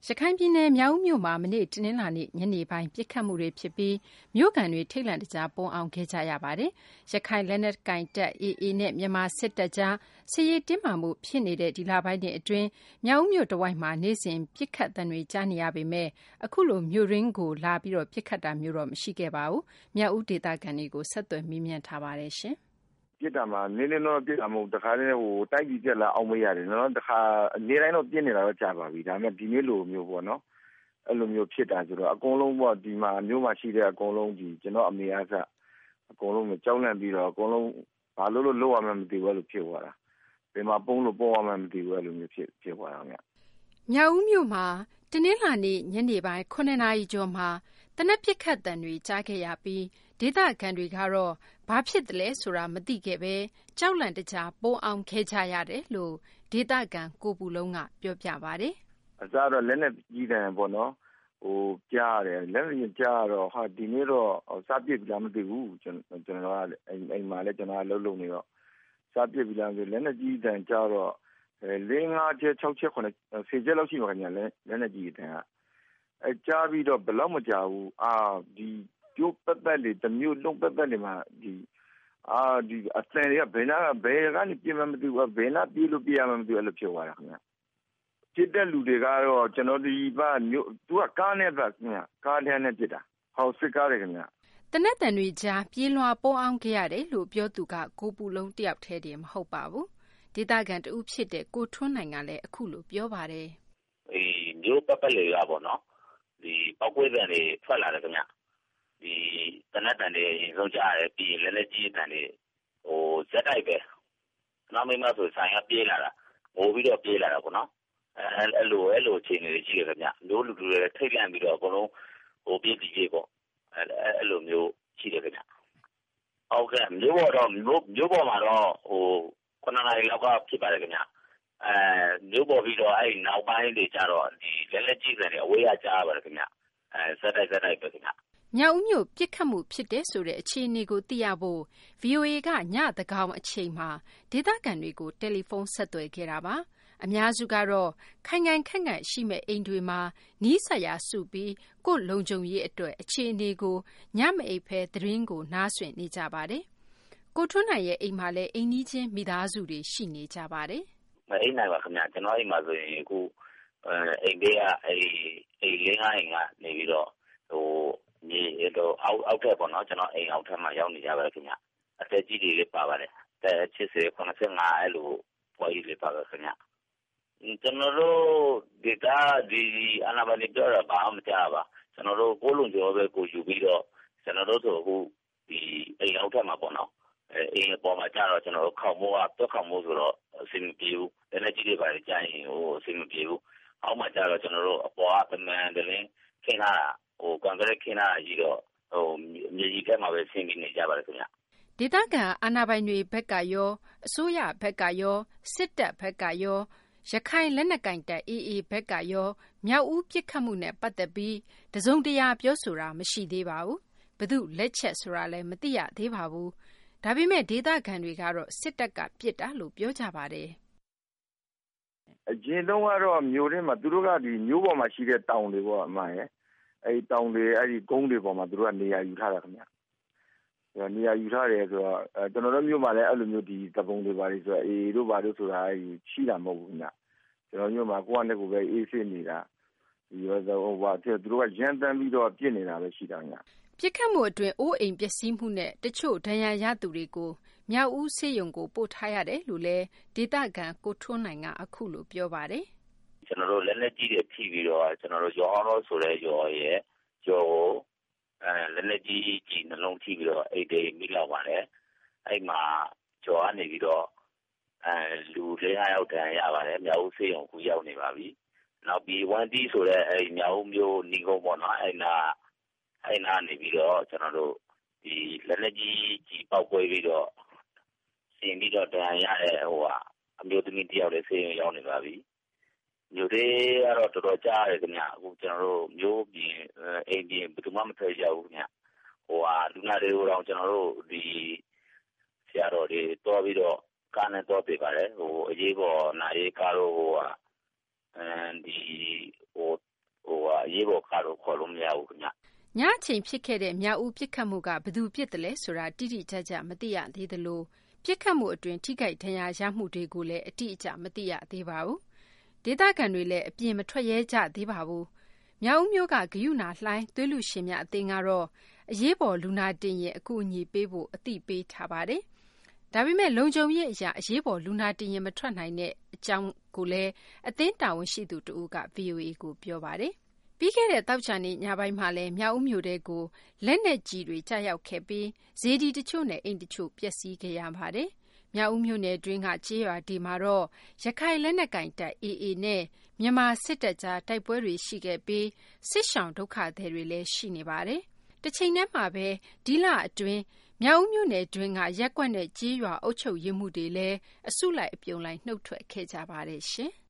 ရခိုင်ပြည်နယ်မြောက်ဦးမြို့မှာမနေ့တနင်္လာနေ့ညနေပိုင်းပစ်ခတ်မှုတွေဖြစ်ပြီးမြို့ခံတွေထိတ်လန့်တကြားပုန်းအောင်းခဲ့ကြရပါတယ်။ရခိုင်လက်နက်ကိုင်တပ် AA နဲ့မြန်မာစစ်တပ်ကြားစစ်ရေးတင်းမာမှုဖြစ်နေတဲ့ဒီလပိုင်းတွေအတွင်းမြောက်ဦးမြို့တဝိုက်မှာနေ့စဉ်ပစ်ခတ်သံတွေကြားနေရပေမဲ့အခုလိုမြို့ရင်းကိုလာပြီးတော့ပစ်ခတ်တာမျိုးတော့မရှိခဲ့ပါဘူး။မြောက်ဦးဒေသခံတွေကိုဆက်သွယ်မေးမြန်းထားပါတယ်ရှင်။ပြစ်တာမှာနင်းနေတော့ပြစ်တာမဟုတ်တခါတည်းတိုက်ပြီးပြက်လာအောင်မရတယ်နော်တခါနေတိုင်းတော့ပြစ်နေတာတော့ကြာပါပြီဒါပေမဲ့ဒီနေ့လိုမျိုးပေါ့နော်အဲ့လိုမျိုးဖြစ်တာဆိုတော့အကုန်လုံးပေါ့ဒီမှာမျိုးမှာရှိတဲ့အကုန်လုံးဒီကျွန်တော်အမေအားစအကုန်လုံးကြောက်လန့်ပြီးတော့အကုန်လုံးဘာလို့လို့ရမှမသိဘူးလို့ဖြစ်သွားတာဘယ်မှာပုံလို့ပုံရမှမသိဘူးလို့မျိုးဖြစ်သွားတာဗျမြောက်ဦးမြို့မှာတနင်္လာနေ့ညနေပိုင်း9နာရီကျော်မှာတနက်ပစ်ခတ်တံတွေကြားခဲ့ရပြီးဒေသခံတွေကတော့ဘာဖြစ်တယ်လဲဆိုတာမသိခဲ့ပဲကြောက်လန့်တကြားပိုးအောင်ခဲကြရတယ်လို့ဒေသခံကိုပူလုံးကပြောပြပါတယ်အစားတော့လက်နဲ့ကြီးတယ်ပေါ့နော်ကြားရတယ်လက်နဲ့ကြားတော့ဟာဒီနေ့တော့စားပြစ်ပြီလားမသိဘူးကျွန်တော်ကအိမ်မှာလည်းကျွန်တော်လှုပ်လှုပ်နေတော့စားပြစ်ပြီလားဆိုလက်နဲ့ကြီးတယ်ကြားတော့၄၅ချက်6ချက်9 10ချက်လောက်ရှိမှာခင်ဗျလက်နဲ့ကြီးတယ်ကကြားပြီးတော့ဘယ်တော့မကြားဘူးဒီကျိုးပတ်သက်လေတမျိုးလုံးပတ်သက်လေမှာဒီအစံတွေကဘယ်ကနေပြင်မှမသိဘူးဘယ်နာပြေးလို့ပြရမှမသိဘူးအဲ့လိုဖြစ်သွားတာခင်ဗျဖြစ်တဲ့လူတွေကတော့ကျွန်တော်ဒီဘာမျိုးသူကကားနဲ့ပါခင်ဗျကားနဲ့ပြစ်တာဟောစစ်ကားတယ်ခင်ဗျတနက်တန်တွေကြားပြေးလွှာပုံအောင်ခဲ့ရတယ်လို့ပြောသူကကိုပူလုံးတယောက်တည်းတည်းမဟုတ်ပါဘူးဒေသခံတဦးဖြစ်တဲ့ကိုထွန်းနိုင်ကလည်းအခုလိုပြောပါတယ်မျိုးပတ်ပတ်လေကပေါ့နော်ဒီပောက်ကွေးတန်တွေထွက်လာတယ်ခင်ဗျဒီတနက်တန်တွေရင်ဆုံးကြရတယ်ပြီးရင်လက်လက်ကြီးတန်တွေဇက်တိုက်ပဲနောက်မိမဆိုဆိုင်ကပြေးလာတာငိုပြီးတော့ပြေးလာတာပေါ့နော်အဲ့လိုအခြေအနေတွေရှိတယ်ခင်ဗျမျိုးလူတွေထိတ်လန့်ပြီးတော့အကုန်လုံးပြေးပြေးပေါ့အဲ့လိုမျိုးရှိတယ်ခင်ဗျဟုတ်ကဲ့မျိုးပေါ်မှာတော့9နာရီလောက်ကဖြစ်ပါတယ်ခင်ဗျမျိုးပေါ်ပြီးတော့အဲ့နောက်ပိုင်းတွေကျတော့ဒီလက်လက်ကြီးတွေအဝေးရကြားပါတယ်ခင်ဗျဇက်တိုက်ပဲခင်ဗျမြောက်ဦးမြို့ပြစ်ခတ်မှုဖြစ်တဲ့ဆိုတဲ့အခြေအနေကိုသိရဖို့ VOA ကညသကောင်အချိန်မှာဒေသခံတွေကိုတယ်လီဖုန်းဆက်သွယ်ခဲ့တာပါအများစုကတော့ခိုင်ခန့်ရှိမဲ့အိမ်တွေမှာနီးစပ်ရာစုပြီးကိုယ်လုံခြုံရေးအတွက်အခြေအနေကိုညမအိပ်ဖဲသတင်းကိုနားဆွင့်နေကြပါတယ်ကိုထွန်းနိုင်ရဲ့အိမ်မှာလည်းအိမ်နီးချင်းမိသားစုတွေရှိနေကြပါတယ်မအိမ်နိုင်ပါခင်ဗျကျွန်တော်အိမ်မှာဆိုရင်အခုအိမ်တွေကအိမ်၄-5အိမ်ကနေပြီးတော့မြေတော့အောက်ထပ်ပေါ့နော်ကျွန်တော်အိမ်အောက်ထပ်မှာရောက်နေကြပါတယ်ခင်ဗျအသက်ကြီးတွေလည်းပါပါတယ်80 85အဲ့လိုပေါ်ကြီးလည်းပါပါခင်ဗျကျွန်တော်တို့ဒီအနာဘာနေပြောတာဘာမှမကြားပါကျွန်တော်တို့ကိုလုံးကျော်ပဲကိုယူပြီးတော့ကျွန်တော်တို့ဆိုအခုဒီအိမ်အောက်ထပ်မှာပေါ့နော်အိမ်ပေါ်မှာကြာတော့ကျွန်တော်ခေါက်မိုးကတော့ခေါက်မိုးဆိုတော့အဆင်မပြေဘူးလက်လက်ကြီးတွေပါကြာရင်အဆင်မပြေဘူးအောက်မှာကြာတော့ကျွန်တော်တို့အပေါ်ကသမန်တလင်းခင်းလာကွန်ကရစ်ခင်းလာကြီးတော့မြေကြီးကမှာပဲဆင်းပြီးနေကြပါလေခင်ဗျဒေသခံအာဏာပိုင်တွေဘက်ကရောအစိုးရဘက်ကရောစစ်တပ်ဘက်ကရောရခိုင်လက်နက်ကိုင်တပ် AA ဘက်ကရောမြောက်ဦးပစ်ခတ်မှုနဲ့ပတ်သက်ပြီးတစုံတရာပြောဆိုတာမရှိသေးပါဘူးဘယ်သူလက်ချက်ဆိုတာလည်းမသိရသေးပါဘူးဒါပေမဲ့ဒေသခံတွေကတော့စစ်တပ်ကပစ်တာလို့ပြောကြပါတယ်အရင်တုန်းကတော့မြို့ထဲမှာသူတို့ကဒီမြို့ပေါ်မှာရှိတဲ့တောင်တွေပေါ့အမရဲ့အဲ့တောင်တွေအဲ့ဒီကုန်းတွေပေါ်မှာသူတို့ကနေရာယူထားတာခင်ဗျနေရာယူထားတယ်ဆိုတော့ကျွန်တော်တို့မြို့မှာလည်းအဲ့လိုမျိုးဒီတပုံတွေပါလိဆိုတော့အေးတို့ပါတို့ဆိုတာရှိတာမဟုတ်ဘူးခင်ဗျကျွန်တော်မြို့မှာကိုယ့်အနေကိုပဲအေးဆေးနေတာဒီရောသူတို့ကရန်တမ်းပြီးတော့ပြစ်နေတာပဲရှိတာခင်ဗျပြစ်ခတ်မှုအတွင်းအိုးအိမ်ပျက်စီးမှုနဲ့တချို့ဒဏ်ရာရသူတွေကိုမြောက်ဦးဆေးရုံကိုပို့ထားရတယ်လို့လည်းဒေသခံကိုထွန်းနိုင်ကအခုလိုပြောပါတယ်ကျွန်တော်တို့လက်လက်ကြီးတွေဖြီးပြီးတော့ကျွန်တော်တို့ရောအောင်လို့ဆိုတဲ့ရောရဲ့ကျော်ကိုလက်လက်ကြီးနှလုံးထိပြီးတော့အိတ်တွေမိလောက်ပါတယ်အဲ့မှာကျော်ကနေပြီးတော့လူ4-5ယောက်တန်းရပါတယ်မြောက်ဦးဆေးရုံကိုရောက်နေပါပြီနောက်ပြီး1တီဆိုတဲ့အဲ့မြောက်ဦးမျိုးညီကုန်းပေါ်မှာအဲ့နာနေပြီးတော့ကျွန်တော်တို့ဒီလက်လက်ကြီးပေါက်ကွဲပြီးတော့ဆင်ပြီးတော့တန်းရတဲ့အမျိုးသမီးတယောက်လည်းဆေးရုံရောက်နေပါပြီမျိုးတွေကတော့တော်တော်ကြားရတယ်ခင်ဗျအခုကျွန်တော်တို့မျိုးပြင်အိမ်ပြင်ဘယ်သူမှမထွက်ကြဘူးခင်ဗျလူနာတွေကိုတော့ကျွန်တော်တို့ဒီဆရာတော်တွေတွားပြီးတော့ကားနဲ့တွားပေးပါတယ်အရေးပေါ်နာရေးကားတို့ဒီရေးပေါ်ကားလို့ခေါ်လို့မရဘူးခင်ဗျညအချိန်ဖြစ်ခဲ့တဲ့မြောက်ဦးပစ်ခတ်မှုကဘယ်သူပစ်တယ်လဲဆိုတာတိတိကျကျမသိရသေးသလိုပစ်ခတ်မှုအတွင်းထိခိုက်ဒဏ်ရာရမှုတွေကိုလည်းအတိအကျမသိရသေးပါဘူးဒေသခံတွေလည်းအပြင်မထွက်ရဲကြသေးပါဘူးမြောက်ဦးမြို့ကဂယုဏလှိုင်းသွေးလူရှင်များအသင်းကတော့အရေးပေါ်လူနာတင်ရင်အကူအညီပေးဖို့အသိပေးထားပါတယ်ဒါပေမဲ့လုံခြုံရေးအရာအရေးပေါ်လူနာတင်ရင်မထွက်နိုင်တဲ့အကြောင်းကိုလည်းအသင်းတာဝန်ရှိသူတဦးက VOA ကိုပြောပါတယ်ပြီးခဲ့တဲ့တောက်ချာနေ့ညပိုင်းမှာလည်းမြောက်ဦးမြို့တဲကိုလက်နက်ကြီးတွေကြားရောက်ခဲ့ပြီးဇေဒီတချို့နဲ့အိမ်တချို့ပျက်စီးခဲ့ရပါတယ်မြောက်ဦးမြို့နယ်တွင်းကကြေးရွာဒီမှာတော့ရခိုင်လက်နက်ကင်တပ် AA နဲ့မြန်မာစစ်တပ်ကြားတိုက်ပွဲတွေရှိခဲ့ပြီးစစ်ရှောင်ဒုက္ခသည်တွေလည်းရှိနေပါတယ်တစ်ချိန်တည်းမှာပဲဒီလအတွင်းမြောက်ဦးမြို့နယ်တွင်းကရက်ကွက်နဲ့ကြေးရွာအုပ်ချုပ်ရေးမှုတွေလည်းအစုလိုက်အပြုံလိုက်နှုတ်ထွက်ခဲ့ကြပါတယ်ရှင်